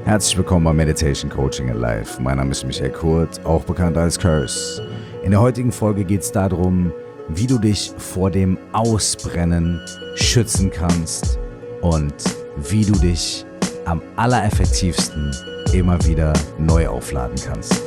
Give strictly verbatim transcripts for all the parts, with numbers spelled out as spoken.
Herzlich willkommen bei Meditation Coaching in Life. Mein Name ist Michael Kurt, auch bekannt als Curse. In der heutigen Folge geht es darum, wie du dich vor dem Ausbrennen schützen kannst und wie du dich am allereffektivsten immer wieder neu aufladen kannst.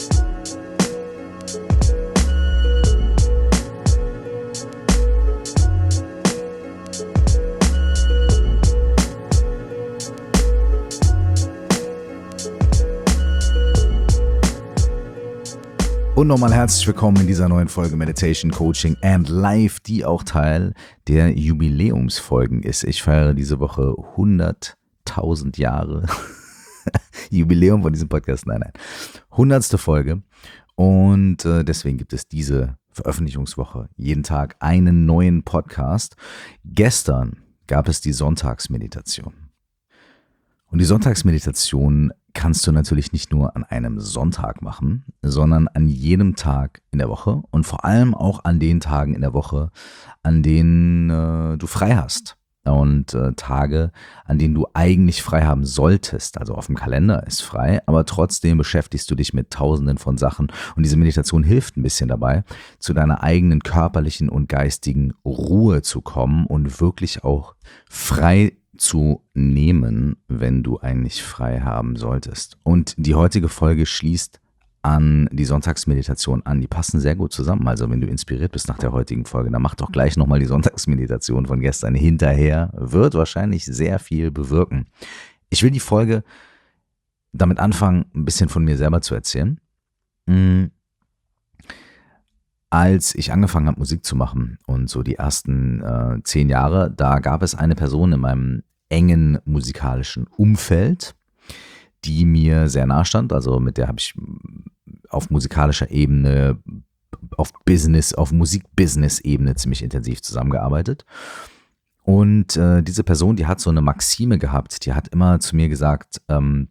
Und nochmal herzlich willkommen in dieser neuen Folge Meditation, Coaching and Life, die auch Teil der Jubiläumsfolgen ist. Ich feiere diese Woche hunderttausend Jahre Jubiläum von diesem Podcast. Nein, nein. hundertste Folge. Und äh, deswegen gibt es diese Veröffentlichungswoche jeden Tag einen neuen Podcast. Gestern gab es die Sonntagsmeditation. Und die Sonntagsmeditation kannst du natürlich nicht nur an einem Sonntag machen, sondern an jedem Tag in der Woche und vor allem auch an den Tagen in der Woche, an denen äh, du frei hast. Und äh, Tage, an denen du eigentlich frei haben solltest, also auf dem Kalender ist frei, aber trotzdem beschäftigst du dich mit tausenden von Sachen und diese Meditation hilft ein bisschen dabei, zu deiner eigenen körperlichen und geistigen Ruhe zu kommen und wirklich auch frei zu nehmen, wenn du eigentlich frei haben solltest. Und die heutige Folge schließt an die Sonntagsmeditation an. Die passen sehr gut zusammen. Also wenn du inspiriert bist nach der heutigen Folge, dann mach doch gleich nochmal die Sonntagsmeditation von gestern hinterher. Wird wahrscheinlich sehr viel bewirken. Ich will die Folge damit anfangen, ein bisschen von mir selber zu erzählen. Mhm. Als ich angefangen habe, Musik zu machen und so die ersten äh, zehn Jahre, da gab es eine Person in meinem engen musikalischen Umfeld, die mir sehr nahe stand. Also mit der habe ich auf musikalischer Ebene, auf Business, auf Musik-Business-Ebene ziemlich intensiv zusammengearbeitet. Und äh, diese Person, die hat so eine Maxime gehabt, die hat immer zu mir gesagt, ähm,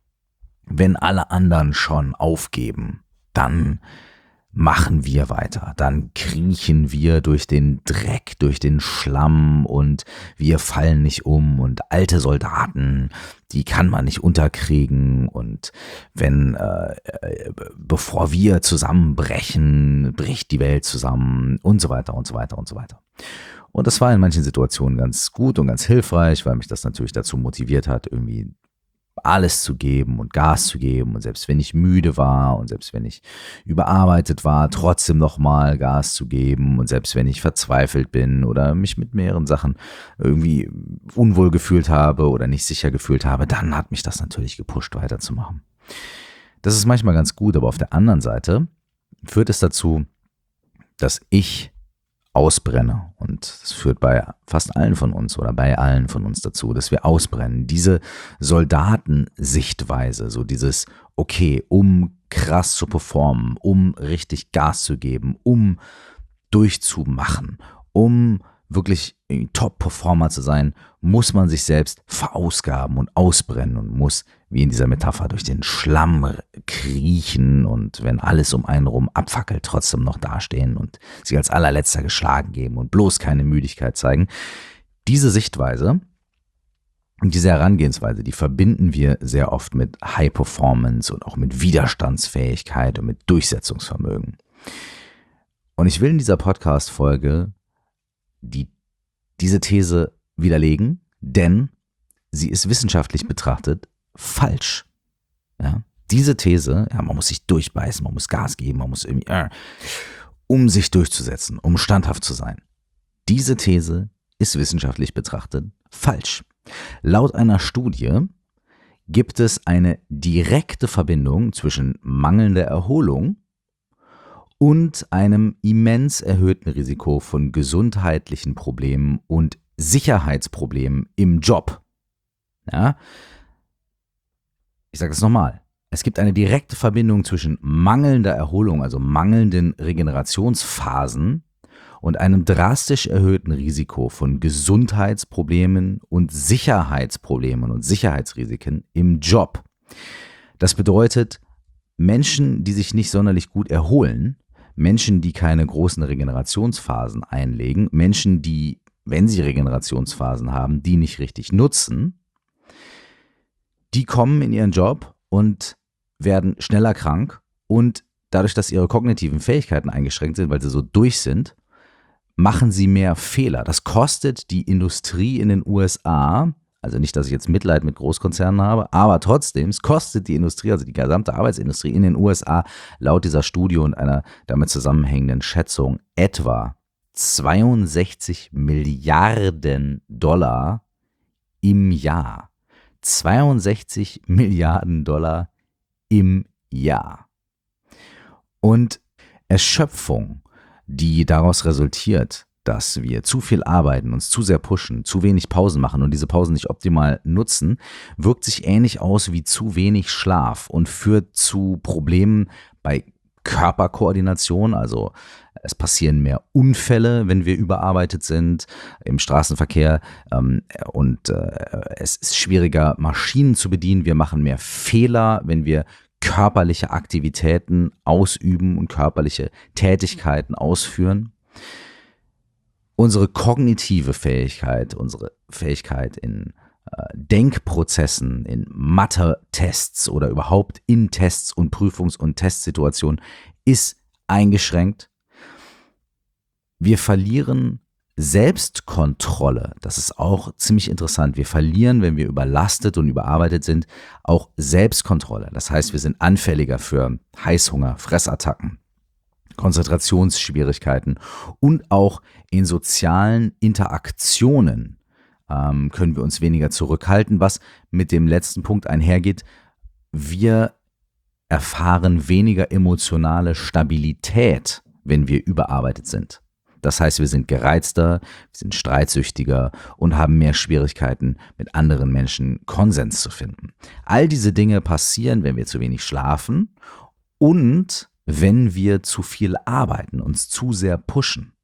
wenn alle anderen schon aufgeben, dann machen wir weiter, dann kriechen wir durch den Dreck, durch den Schlamm und wir fallen nicht um und alte Soldaten, die kann man nicht unterkriegen und wenn, äh, äh, bevor wir zusammenbrechen, bricht die Welt zusammen und so weiter und so weiter und so weiter. Und das war in manchen Situationen ganz gut und ganz hilfreich, weil mich das natürlich dazu motiviert hat, irgendwie alles zu geben und Gas zu geben und selbst wenn ich müde war und selbst wenn ich überarbeitet war, trotzdem nochmal Gas zu geben und selbst wenn ich verzweifelt bin oder mich mit mehreren Sachen irgendwie unwohl gefühlt habe oder nicht sicher gefühlt habe, dann hat mich das natürlich gepusht, weiterzumachen. Das ist manchmal ganz gut, aber auf der anderen Seite führt es dazu, dass ich ausbrenne und das führt bei fast allen von uns oder bei allen von uns dazu, dass wir ausbrennen. Diese Soldatensichtweise, so dieses, okay, um krass zu performen, um richtig Gas zu geben, um durchzumachen, um wirklich Top-Performer zu sein, muss man sich selbst verausgaben und ausbrennen und muss, wie in dieser Metapher, durch den Schlamm kriechen und wenn alles um einen rum abfackelt, trotzdem noch dastehen und sich als allerletzter geschlagen geben und bloß keine Müdigkeit zeigen. Diese Sichtweise und diese Herangehensweise, die verbinden wir sehr oft mit High Performance und auch mit Widerstandsfähigkeit und mit Durchsetzungsvermögen. Und ich will in dieser Podcast-Folge die, diese These widerlegen, denn sie ist wissenschaftlich betrachtet falsch. Ja? Diese These, ja, man muss sich durchbeißen, man muss Gas geben, man muss irgendwie, äh, um sich durchzusetzen, um standhaft zu sein. Diese These ist wissenschaftlich betrachtet falsch. Laut einer Studie gibt es eine direkte Verbindung zwischen mangelnder Erholung und einem immens erhöhten Risiko von gesundheitlichen Problemen und Sicherheitsproblemen im Job. Ja? Ich sage das nochmal. Es gibt eine direkte Verbindung zwischen mangelnder Erholung, also mangelnden Regenerationsphasen und einem drastisch erhöhten Risiko von Gesundheitsproblemen und Sicherheitsproblemen und Sicherheitsrisiken im Job. Das bedeutet, Menschen, die sich nicht sonderlich gut erholen, Menschen, die keine großen Regenerationsphasen einlegen, Menschen, die, wenn sie Regenerationsphasen haben, die nicht richtig nutzen, die kommen in ihren Job und werden schneller krank und dadurch, dass ihre kognitiven Fähigkeiten eingeschränkt sind, weil sie so durch sind, machen sie mehr Fehler. Das kostet die Industrie in den U S A, also nicht, dass ich jetzt Mitleid mit Großkonzernen habe, aber trotzdem, es kostet die Industrie, also die gesamte Arbeitsindustrie in den U S A, laut dieser Studie und einer damit zusammenhängenden Schätzung etwa zweiundsechzig Milliarden Dollar im Jahr. zweiundsechzig Milliarden Dollar im Jahr. Und Erschöpfung, die daraus resultiert, dass wir zu viel arbeiten, uns zu sehr pushen, zu wenig Pausen machen und diese Pausen nicht optimal nutzen, wirkt sich ähnlich aus wie zu wenig Schlaf und führt zu Problemen bei Körperkoordination, also es passieren mehr Unfälle, wenn wir überarbeitet sind im Straßenverkehr ähm, und äh, es ist schwieriger, Maschinen zu bedienen. Wir machen mehr Fehler, wenn wir körperliche Aktivitäten ausüben und körperliche Tätigkeiten ausführen. Unsere kognitive Fähigkeit, unsere Fähigkeit in äh, Denkprozessen, in Mathe-Tests oder überhaupt in Tests und Prüfungs- und Testsituationen ist eingeschränkt. Wir verlieren Selbstkontrolle. Das ist auch ziemlich interessant. Wir verlieren, wenn wir überlastet und überarbeitet sind, auch Selbstkontrolle. Das heißt, wir sind anfälliger für Heißhunger, Fressattacken, Konzentrationsschwierigkeiten und auch in sozialen Interaktionen ähm, können wir uns weniger zurückhalten, was mit dem letzten Punkt einhergeht. Wir erfahren weniger emotionale Stabilität, wenn wir überarbeitet sind. Das heißt, wir sind gereizter, wir sind streitsüchtiger und haben mehr Schwierigkeiten, mit anderen Menschen Konsens zu finden. All diese Dinge passieren, wenn wir zu wenig schlafen und wenn wir zu viel arbeiten, uns zu sehr pushen.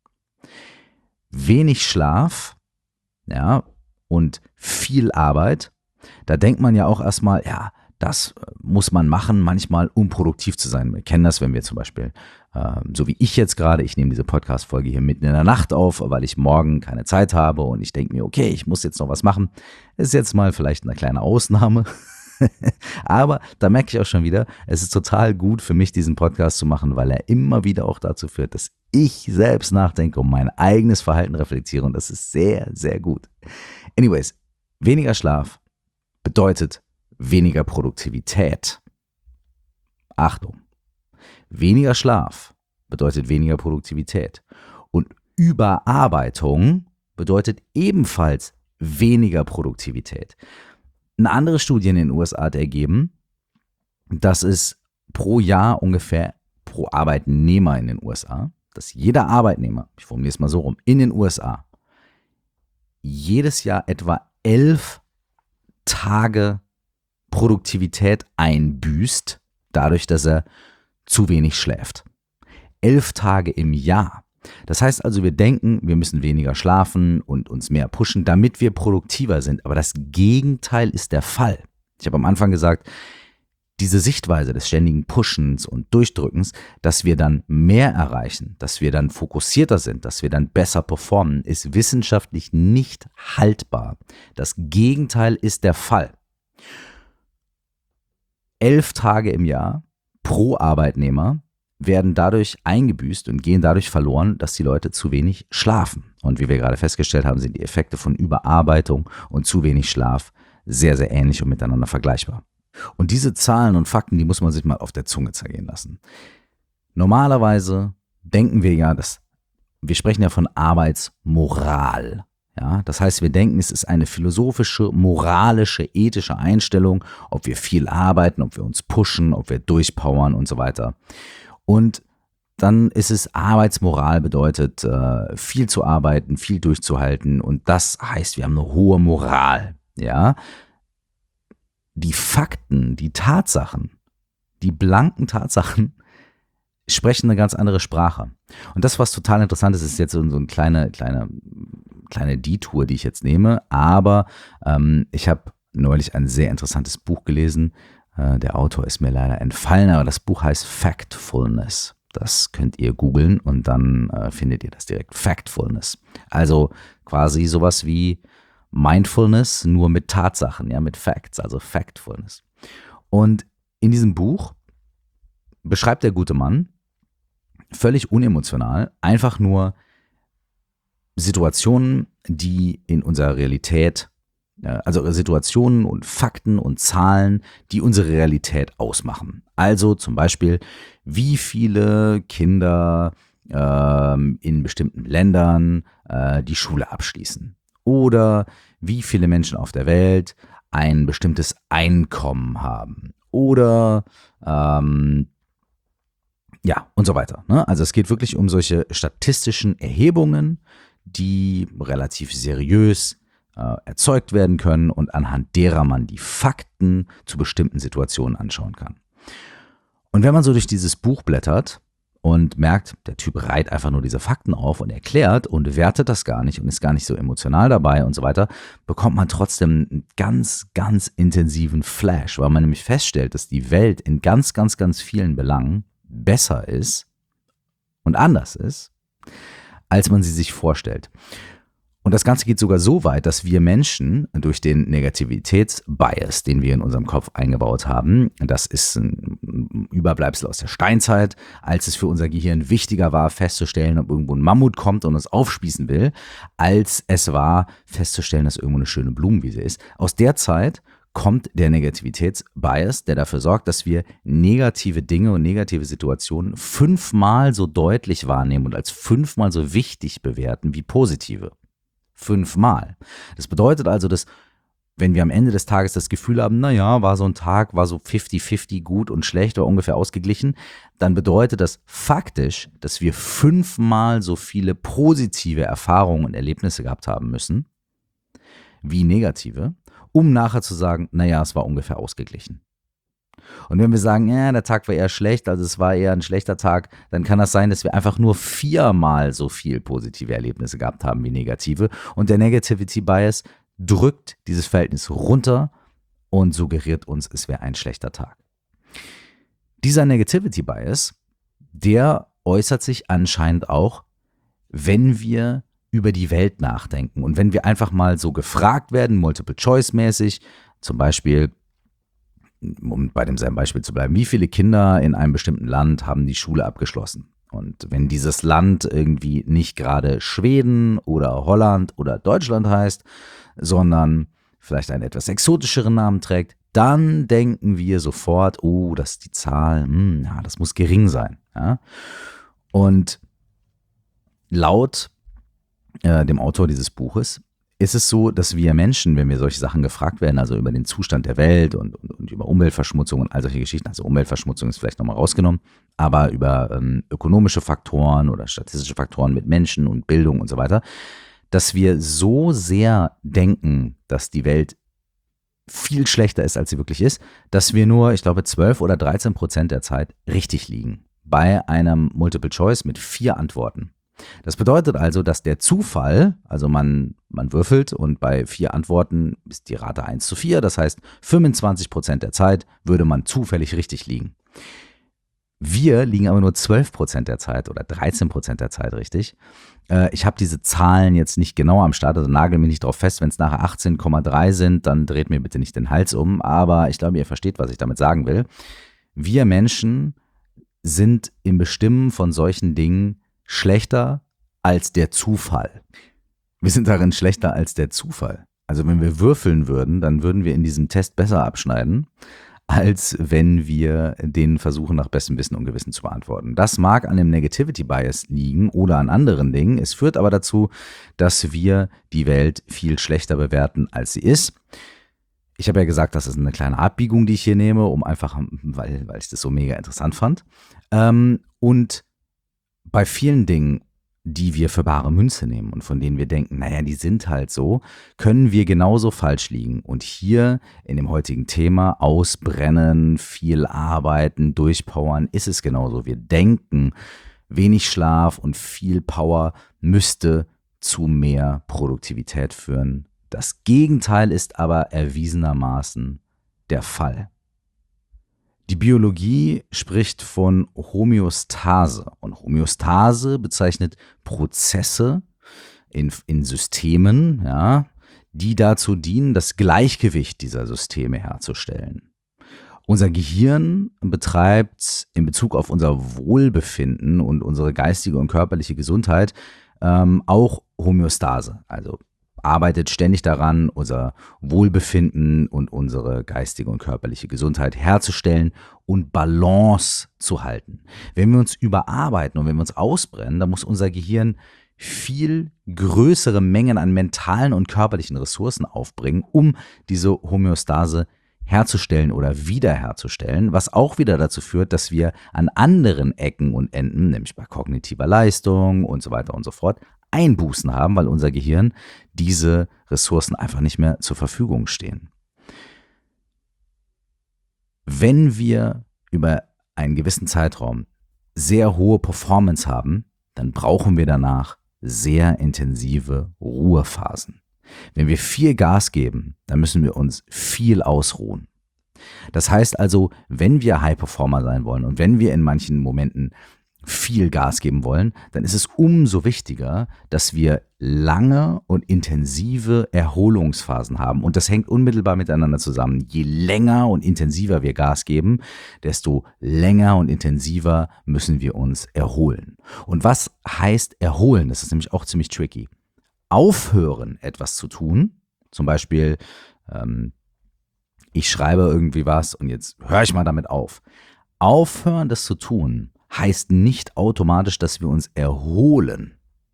Wenig Schlaf, ja, und viel Arbeit, da denkt man ja auch erstmal, ja, das muss man machen, manchmal um produktiv zu sein. Wir kennen das, wenn wir zum Beispiel, äh, so wie ich jetzt gerade, ich nehme diese Podcast-Folge hier mitten in der Nacht auf, weil ich morgen keine Zeit habe und ich denke mir, okay, ich muss jetzt noch was machen. Ist jetzt mal vielleicht eine kleine Ausnahme. Aber da merke ich auch schon wieder, es ist total gut für mich, diesen Podcast zu machen, weil er immer wieder auch dazu führt, dass ich selbst nachdenke und mein eigenes Verhalten reflektiere und das ist sehr, sehr gut. Anyways, weniger Schlaf bedeutet weniger Produktivität. Achtung, weniger Schlaf bedeutet weniger Produktivität und Überarbeitung bedeutet ebenfalls weniger Produktivität. Eine andere Studie in den U S A hat ergeben, dass es pro Jahr ungefähr pro Arbeitnehmer in den U S A, dass jeder Arbeitnehmer, ich formuliere es mal so rum, in den U S A jedes Jahr etwa elf Tage Produktivität einbüßt, dadurch, dass er zu wenig schläft. Elf Tage im Jahr. Das heißt also, wir denken, wir müssen weniger schlafen und uns mehr pushen, damit wir produktiver sind. Aber das Gegenteil ist der Fall. Ich habe am Anfang gesagt, diese Sichtweise des ständigen Pushens und Durchdrückens, dass wir dann mehr erreichen, dass wir dann fokussierter sind, dass wir dann besser performen, ist wissenschaftlich nicht haltbar. Das Gegenteil ist der Fall. Elf Tage im Jahr pro Arbeitnehmer werden dadurch eingebüßt und gehen dadurch verloren, dass die Leute zu wenig schlafen. Und wie wir gerade festgestellt haben, sind die Effekte von Überarbeitung und zu wenig Schlaf sehr, sehr ähnlich und miteinander vergleichbar. Und diese Zahlen und Fakten, die muss man sich mal auf der Zunge zergehen lassen. Normalerweise denken wir ja, dass wir sprechen ja von Arbeitsmoral. Ja, das heißt, wir denken, es ist eine philosophische, moralische, ethische Einstellung, ob wir viel arbeiten, ob wir uns pushen, ob wir durchpowern und so weiter. Und dann ist es Arbeitsmoral bedeutet, äh, viel zu arbeiten, viel durchzuhalten und das heißt, wir haben eine hohe Moral. Ja, die Fakten, die Tatsachen, die blanken Tatsachen sprechen eine ganz andere Sprache. Und das, was total interessant ist, ist jetzt so, so eine kleine, kleine, kleine Detour, die ich jetzt nehme. Aber ähm, ich habe neulich ein sehr interessantes Buch gelesen. Äh, der Autor ist mir leider entfallen, aber das Buch heißt Factfulness. Das könnt ihr googeln und dann äh, findet ihr das direkt. Factfulness. Also quasi sowas wie Mindfulness nur mit Tatsachen, ja, mit Facts, also Factfulness. Und in diesem Buch beschreibt der gute Mann völlig unemotional einfach nur Situationen, die in unserer Realität, also Situationen und Fakten und Zahlen, die unsere Realität ausmachen. Also zum Beispiel, wie viele Kinder ähm, in bestimmten Ländern äh, die Schule abschließen. Oder wie viele Menschen auf der Welt ein bestimmtes Einkommen haben. Oder ähm, ja, und so weiter. Ne? Also es geht wirklich um solche statistischen Erhebungen, die relativ seriös äh, erzeugt werden können und anhand derer man die Fakten zu bestimmten Situationen anschauen kann. Und wenn man so durch dieses Buch blättert und merkt, der Typ reiht einfach nur diese Fakten auf und erklärt und wertet das gar nicht und ist gar nicht so emotional dabei und so weiter, bekommt man trotzdem einen ganz, ganz intensiven Flash, weil man nämlich feststellt, dass die Welt in ganz, ganz, ganz vielen Belangen besser ist und anders ist, als man sie sich vorstellt. Und das Ganze geht sogar so weit, dass wir Menschen durch den Negativitätsbias, den wir in unserem Kopf eingebaut haben, das ist ein Überbleibsel aus der Steinzeit, als es für unser Gehirn wichtiger war, festzustellen, ob irgendwo ein Mammut kommt und uns aufspießen will, als es war, festzustellen, dass irgendwo eine schöne Blumenwiese ist. Aus der Zeit kommt der Negativitätsbias, der dafür sorgt, dass wir negative Dinge und negative Situationen fünfmal so deutlich wahrnehmen und als fünfmal so wichtig bewerten wie positive. Fünfmal. Das bedeutet also, dass wenn wir am Ende des Tages das Gefühl haben, naja, war so ein Tag, war so fifty fifty gut und schlecht oder ungefähr ausgeglichen, dann bedeutet das faktisch, dass wir fünfmal so viele positive Erfahrungen und Erlebnisse gehabt haben müssen, wie negative, um nachher zu sagen, naja, es war ungefähr ausgeglichen. Und wenn wir sagen, ja, der Tag war eher schlecht, also es war eher ein schlechter Tag, dann kann das sein, dass wir einfach nur viermal so viel positive Erlebnisse gehabt haben wie negative. Und der Negativity Bias drückt dieses Verhältnis runter und suggeriert uns, es wäre ein schlechter Tag. Dieser Negativity Bias, der äußert sich anscheinend auch, wenn wir über die Welt nachdenken und wenn wir einfach mal so gefragt werden, Multiple-Choice-mäßig, zum Beispiel, um bei demselben Beispiel zu bleiben, wie viele Kinder in einem bestimmten Land haben die Schule abgeschlossen? Und wenn dieses Land irgendwie nicht gerade Schweden oder Holland oder Deutschland heißt, sondern vielleicht einen etwas exotischeren Namen trägt, dann denken wir sofort, oh, das ist die Zahl, hm, ja, das muss gering sein. Ja? Und laut äh, dem Autor dieses Buches ist es so, dass wir Menschen, wenn wir solche Sachen gefragt werden, also über den Zustand der Welt und, und, und über Umweltverschmutzung und all solche Geschichten, also Umweltverschmutzung ist vielleicht nochmal rausgenommen, aber über ähm, ökonomische Faktoren oder statistische Faktoren mit Menschen und Bildung und so weiter, dass wir so sehr denken, dass die Welt viel schlechter ist, als sie wirklich ist, dass wir nur, ich glaube, zwölf oder dreizehn Prozent der Zeit richtig liegen. Bei einem Multiple Choice mit vier Antworten. Das bedeutet also, dass der Zufall, also man, man würfelt und bei vier Antworten ist die Rate eins zu vier, das heißt fünfundzwanzig Prozent der Zeit würde man zufällig richtig liegen. Wir liegen aber nur zwölf Prozent der Zeit oder dreizehn Prozent der Zeit richtig. Äh, ich habe diese Zahlen jetzt nicht genau am Start, also nagel mich nicht drauf fest, wenn es nachher achtzehn Komma drei sind, dann dreht mir bitte nicht den Hals um, aber ich glaube, ihr versteht, was ich damit sagen will. Wir Menschen sind im Bestimmen von solchen Dingen schlechter als der Zufall. Wir sind darin schlechter als der Zufall. Also wenn wir würfeln würden, dann würden wir in diesem Test besser abschneiden, als wenn wir den versuchen, nach bestem Wissen und Gewissen zu beantworten. Das mag an dem Negativity Bias liegen oder an anderen Dingen. Es führt aber dazu, dass wir die Welt viel schlechter bewerten, als sie ist. Ich habe ja gesagt, das ist eine kleine Abbiegung, die ich hier nehme, um einfach, weil, weil ich das so mega interessant fand. Ähm, und bei vielen Dingen, die wir für bare Münze nehmen und von denen wir denken, naja, die sind halt so, können wir genauso falsch liegen. Und hier in dem heutigen Thema ausbrennen, viel arbeiten, durchpowern, ist es genauso. Wir denken, wenig Schlaf und viel Power müsste zu mehr Produktivität führen. Das Gegenteil ist aber erwiesenermaßen der Fall. Die Biologie spricht von Homöostase und Homöostase bezeichnet Prozesse in, in Systemen, ja, die dazu dienen, das Gleichgewicht dieser Systeme herzustellen. Unser Gehirn betreibt in Bezug auf unser Wohlbefinden und unsere geistige und körperliche Gesundheit ähm, auch Homöostase, also arbeitet ständig daran, unser Wohlbefinden und unsere geistige und körperliche Gesundheit herzustellen und Balance zu halten. Wenn wir uns überarbeiten und wenn wir uns ausbrennen, dann muss unser Gehirn viel größere Mengen an mentalen und körperlichen Ressourcen aufbringen, um diese Homöostase herzustellen oder wiederherzustellen, was auch wieder dazu führt, dass wir an anderen Ecken und Enden, nämlich bei kognitiver Leistung und so weiter und so fort, Einbußen haben, weil unser Gehirn diese Ressourcen einfach nicht mehr zur Verfügung stehen. Wenn wir über einen gewissen Zeitraum sehr hohe Performance haben, dann brauchen wir danach sehr intensive Ruhephasen. Wenn wir viel Gas geben, dann müssen wir uns viel ausruhen. Das heißt also, wenn wir High Performer sein wollen und wenn wir in manchen Momenten viel Gas geben wollen, dann ist es umso wichtiger, dass wir lange und intensive Erholungsphasen haben. Und das hängt unmittelbar miteinander zusammen. Je länger und intensiver wir Gas geben, desto länger und intensiver müssen wir uns erholen. Und was heißt erholen? Das ist nämlich auch ziemlich tricky. Aufhören, etwas zu tun, zum Beispiel, ähm, ich schreibe irgendwie was und jetzt höre ich mal damit auf. Aufhören, das zu tun, heißt nicht automatisch, dass wir uns erholen.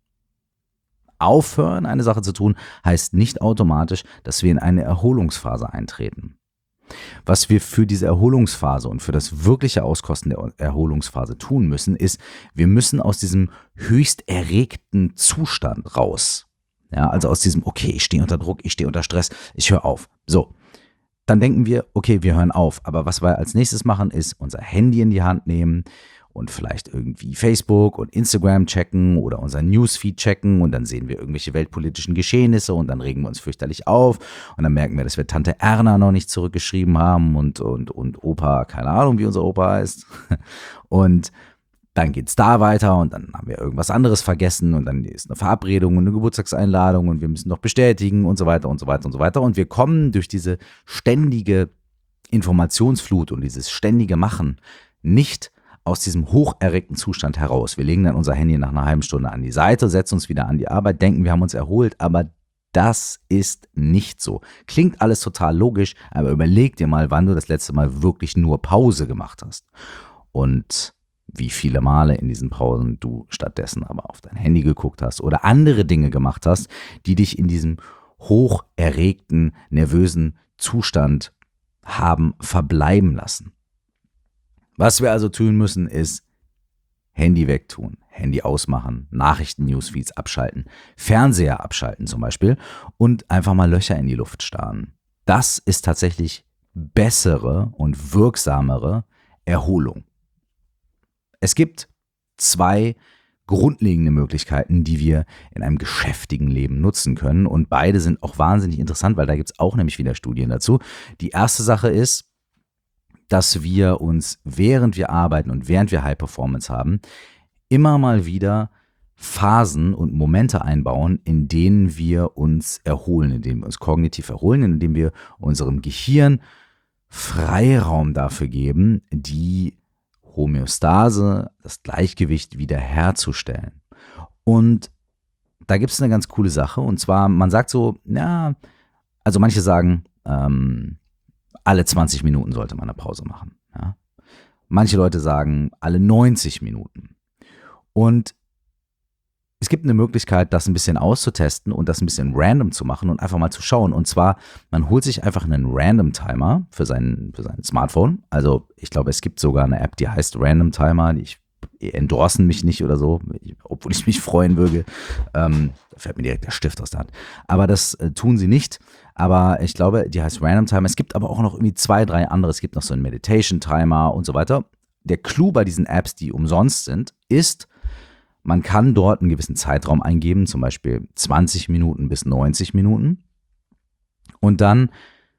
Aufhören, eine Sache zu tun, heißt nicht automatisch, dass wir in eine Erholungsphase eintreten. Was wir für diese Erholungsphase und für das wirkliche Auskosten der Erholungsphase tun müssen, ist, wir müssen aus diesem höchst erregten Zustand raus. Ja, also aus diesem, okay, ich stehe unter Druck, ich stehe unter Stress, ich höre auf. So, dann denken wir, okay, wir hören auf. Aber was wir als nächstes machen, ist unser Handy in die Hand nehmen und vielleicht irgendwie Facebook und Instagram checken oder unser Newsfeed checken und dann sehen wir irgendwelche weltpolitischen Geschehnisse und dann regen wir uns fürchterlich auf und dann merken wir, dass wir Tante Erna noch nicht zurückgeschrieben haben und, und, und Opa, keine Ahnung, wie unser Opa heißt. Und dann geht's da weiter und dann haben wir irgendwas anderes vergessen und dann ist eine Verabredung und eine Geburtstagseinladung und wir müssen noch bestätigen und so weiter und so weiter und so weiter. Und wir kommen durch diese ständige Informationsflut und dieses ständige Machen nicht aus diesem hocherregten Zustand heraus. Wir legen dann unser Handy nach einer halben Stunde an die Seite, setzen uns wieder an die Arbeit, denken, wir haben uns erholt, aber das ist nicht so. Klingt alles total logisch, aber überleg dir mal, wann du das letzte Mal wirklich nur Pause gemacht hast. Und wie viele Male in diesen Pausen du stattdessen aber auf dein Handy geguckt hast oder andere Dinge gemacht hast, die dich in diesem hocherregten, nervösen Zustand haben verbleiben lassen. Was wir also tun müssen, ist Handy wegtun, Handy ausmachen, Nachrichten, Newsfeeds abschalten, Fernseher abschalten zum Beispiel und einfach mal Löcher in die Luft starren. Das ist tatsächlich bessere und wirksamere Erholung. Es gibt zwei grundlegende Möglichkeiten, die wir in einem geschäftigen Leben nutzen können und beide sind auch wahnsinnig interessant, weil da gibt es auch nämlich wieder Studien dazu. Die erste Sache ist, dass wir uns, während wir arbeiten und während wir High Performance haben, immer mal wieder Phasen und Momente einbauen, in denen wir uns erholen, in denen wir uns kognitiv erholen, in denen wir unserem Gehirn Freiraum dafür geben, die Homöostase, das Gleichgewicht wiederherzustellen. Und da gibt es eine ganz coole Sache und zwar, man sagt so, ja, also manche sagen, ähm, alle zwanzig Minuten sollte man eine Pause machen. Ja? Manche Leute sagen, alle neunzig Minuten. Und es gibt eine Möglichkeit, das ein bisschen auszutesten und das ein bisschen random zu machen und einfach mal zu schauen. Und zwar, man holt sich einfach einen Random Timer für sein, für sein Smartphone. Also ich glaube, es gibt sogar eine App, die heißt Random Timer. Die endorsen mich nicht oder so, obwohl ich mich freuen würde. Ähm, da fällt mir direkt der Stift aus der Hand. Aber das äh, tun sie nicht. Aber ich glaube, die heißt Random Timer. Es gibt aber auch noch irgendwie zwei, drei andere. Es gibt noch so einen Meditation Timer und so weiter. Der Clou bei diesen Apps, die umsonst sind, ist, man kann dort einen gewissen Zeitraum eingeben, zum Beispiel zwanzig Minuten bis neunzig Minuten. Und dann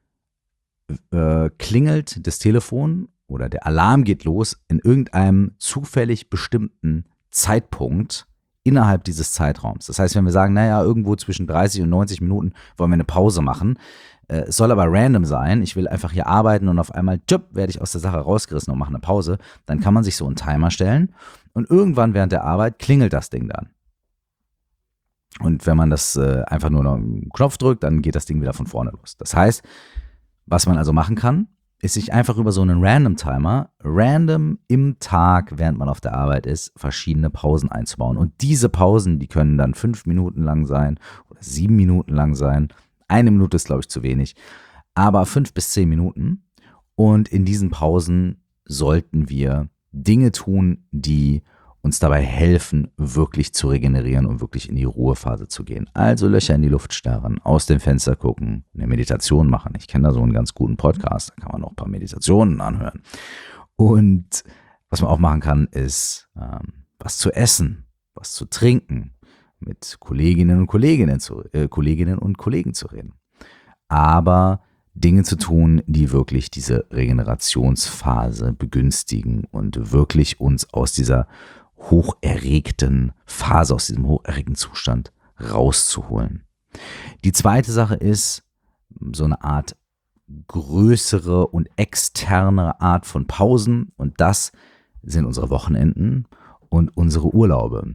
äh, klingelt das Telefon oder der Alarm geht los in irgendeinem zufällig bestimmten Zeitpunkt innerhalb dieses Zeitraums. Das heißt, wenn wir sagen, naja, irgendwo zwischen dreißig und neunzig Minuten wollen wir eine Pause machen, äh, es soll aber random sein, ich will einfach hier arbeiten und auf einmal, tschüpp, werde ich aus der Sache rausgerissen und mache eine Pause, dann kann man sich so einen Timer stellen und irgendwann während der Arbeit klingelt das Ding dann. Und wenn man das äh, einfach nur noch einen Knopf drückt, dann geht das Ding wieder von vorne los. Das heißt, was man also machen kann, ist sich einfach über so einen Random-Timer, random im Tag, während man auf der Arbeit ist, verschiedene Pausen einzubauen. Und diese Pausen, die können dann fünf Minuten lang sein oder sieben Minuten lang sein. Eine Minute ist, glaube ich, zu wenig. Aber fünf bis zehn Minuten. Und in diesen Pausen sollten wir Dinge tun, die uns dabei helfen, wirklich zu regenerieren und wirklich in die Ruhephase zu gehen. Also Löcher in die Luft starren, aus dem Fenster gucken, eine Meditation machen. Ich kenne da so einen ganz guten Podcast, da kann man noch ein paar Meditationen anhören. Und was man auch machen kann, ist ähm, was zu essen, was zu trinken, mit Kolleginnen und Kolleginnen, zu, äh, Kolleginnen und Kollegen zu reden. Aber Dinge zu tun, die wirklich diese Regenerationsphase begünstigen und wirklich uns aus dieser hocherregten Phase, aus diesem hocherregten Zustand rauszuholen. Die zweite Sache ist so eine Art größere und externe Art von Pausen und das sind unsere Wochenenden und unsere Urlaube.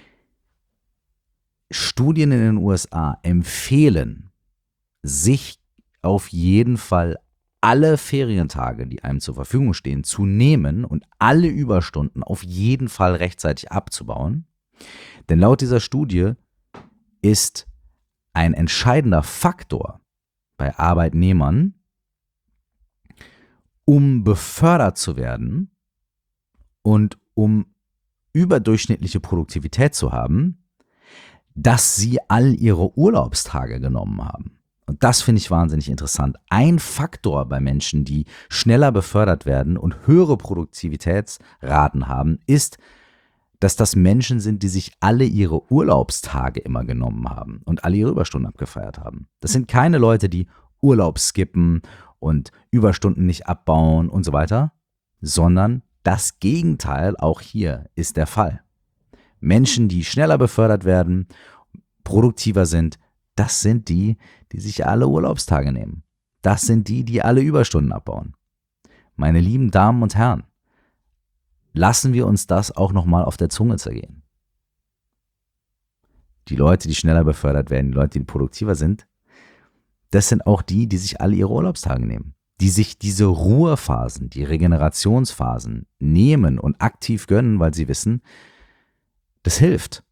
Studien in den U S A empfehlen, sich auf jeden Fall alle Ferientage, die einem zur Verfügung stehen, zu nehmen und alle Überstunden auf jeden Fall rechtzeitig abzubauen. Denn laut dieser Studie ist ein entscheidender Faktor bei Arbeitnehmern, um befördert zu werden und um überdurchschnittliche Produktivität zu haben, dass sie all ihre Urlaubstage genommen haben. Und das finde ich wahnsinnig interessant. Ein Faktor bei Menschen, die schneller befördert werden und höhere Produktivitätsraten haben, ist, dass das Menschen sind, die sich alle ihre Urlaubstage immer genommen haben und alle ihre Überstunden abgefeiert haben. Das sind keine Leute, die Urlaub skippen und Überstunden nicht abbauen und so weiter, sondern das Gegenteil auch hier ist der Fall. Menschen, die schneller befördert werden, produktiver sind, das sind die, die sich alle Urlaubstage nehmen. Das sind die, die alle Überstunden abbauen. Meine lieben Damen und Herren, lassen wir uns das auch nochmal auf der Zunge zergehen. Die Leute, die schneller befördert werden, die Leute, die produktiver sind, das sind auch die, die sich alle ihre Urlaubstage nehmen. Die sich diese Ruhephasen, die Regenerationsphasen nehmen und aktiv gönnen, weil sie wissen, das hilft.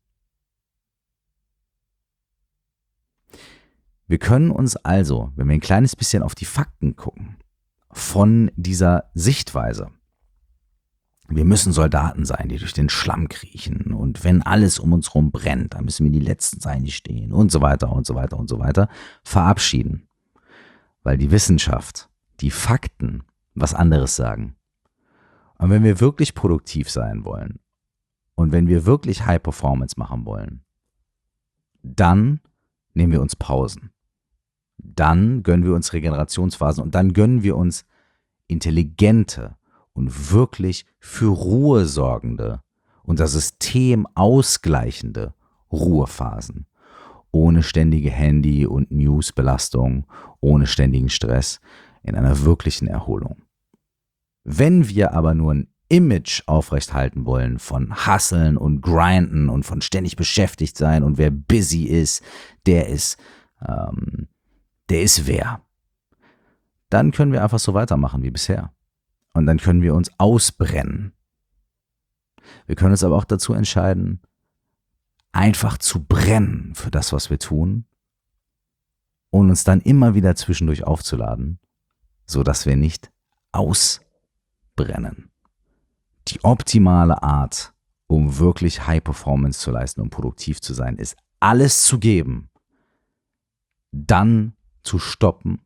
Wir können uns also, wenn wir ein kleines bisschen auf die Fakten gucken, von dieser Sichtweise, wir müssen Soldaten sein, die durch den Schlamm kriechen und wenn alles um uns herum brennt, dann müssen wir die Letzten sein, die stehen und so weiter und so weiter und so weiter, verabschieden. Weil die Wissenschaft, die Fakten was anderes sagen. Und wenn wir wirklich produktiv sein wollen und wenn wir wirklich High Performance machen wollen, dann nehmen wir uns Pausen. Dann gönnen wir uns Regenerationsphasen und dann gönnen wir uns intelligente und wirklich für Ruhe sorgende und das System ausgleichende Ruhephasen. Ohne ständige Handy- und Newsbelastung, ohne ständigen Stress, in einer wirklichen Erholung. Wenn wir aber nur ein Image aufrechthalten wollen von Hustlen und Grinden und von ständig beschäftigt sein und wer busy ist, der ist, ähm, der ist wer. Dann können wir einfach so weitermachen wie bisher. Und dann können wir uns ausbrennen. Wir können uns aber auch dazu entscheiden, einfach zu brennen für das, was wir tun und uns dann immer wieder zwischendurch aufzuladen, sodass wir nicht ausbrennen. Die optimale Art, um wirklich High Performance zu leisten, um produktiv zu sein, ist alles zu geben, dann zu stoppen,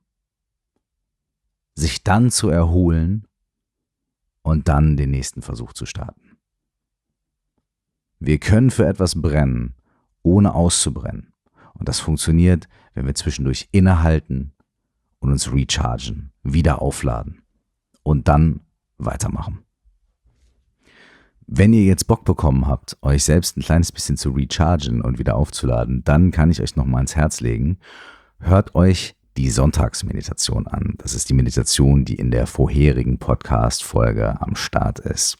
sich dann zu erholen und dann den nächsten Versuch zu starten. Wir können für etwas brennen, ohne auszubrennen. Und das funktioniert, wenn wir zwischendurch innehalten und uns rechargen, wieder aufladen und dann weitermachen. Wenn ihr jetzt Bock bekommen habt, euch selbst ein kleines bisschen zu rechargen und wieder aufzuladen, dann kann ich euch nochmal ans Herz legen. Hört euch die Sonntagsmeditation an. Das ist die Meditation, die in der vorherigen Podcast-Folge am Start ist.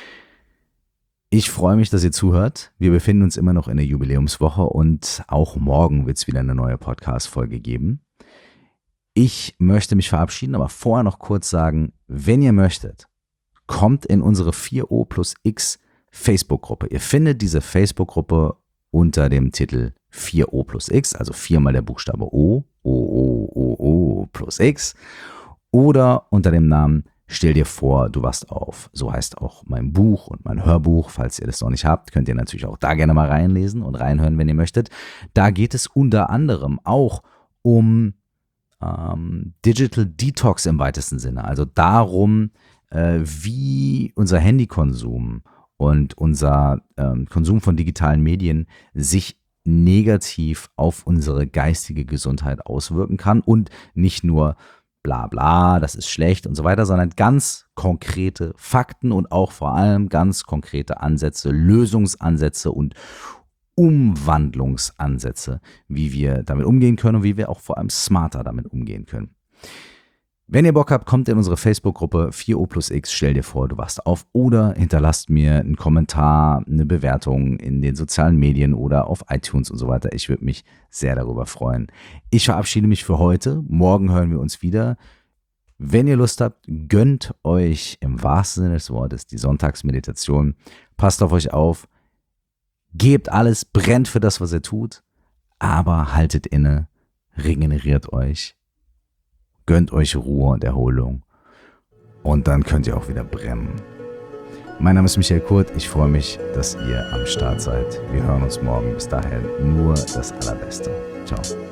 Ich freue mich, dass ihr zuhört. Wir befinden uns immer noch in der Jubiläumswoche und auch morgen wird es wieder eine neue Podcast-Folge geben. Ich möchte mich verabschieden, aber vorher noch kurz sagen, wenn ihr möchtet, kommt in unsere vier O plus X Facebook-Gruppe. Ihr findet diese Facebook-Gruppe unter dem Titel vier O plus X, also viermal der Buchstabe O, O, O, O, O plus X, oder unter dem Namen Stell dir vor, du wachst auf. So heißt auch mein Buch und mein Hörbuch. Falls ihr das noch nicht habt, könnt ihr natürlich auch da gerne mal reinlesen und reinhören, wenn ihr möchtet. Da geht es unter anderem auch um ähm, Digital Detox im weitesten Sinne. Also darum, äh, wie unser Handykonsum und unser ähm, Konsum von digitalen Medien sich negativ auf unsere geistige Gesundheit auswirken kann und nicht nur bla bla, das ist schlecht und so weiter, sondern ganz konkrete Fakten und auch vor allem ganz konkrete Ansätze, Lösungsansätze und Umwandlungsansätze, wie wir damit umgehen können und wie wir auch vor allem smarter damit umgehen können. Wenn ihr Bock habt, kommt in unsere Facebook-Gruppe vier O plus X, stell dir vor, du wachst auf, oder hinterlasst mir einen Kommentar, eine Bewertung in den sozialen Medien oder auf iTunes und so weiter. Ich würde mich sehr darüber freuen. Ich verabschiede mich für heute. Morgen hören wir uns wieder. Wenn ihr Lust habt, gönnt euch im wahrsten Sinne des Wortes die Sonntagsmeditation. Passt auf euch auf. Gebt alles, brennt für das, was ihr tut, aber haltet inne, regeneriert euch. Gönnt euch Ruhe und Erholung und dann könnt ihr auch wieder brennen. Mein Name ist Michael Kurt, ich freue mich, dass ihr am Start seid. Wir hören uns morgen. Bis dahin nur das Allerbeste. Ciao.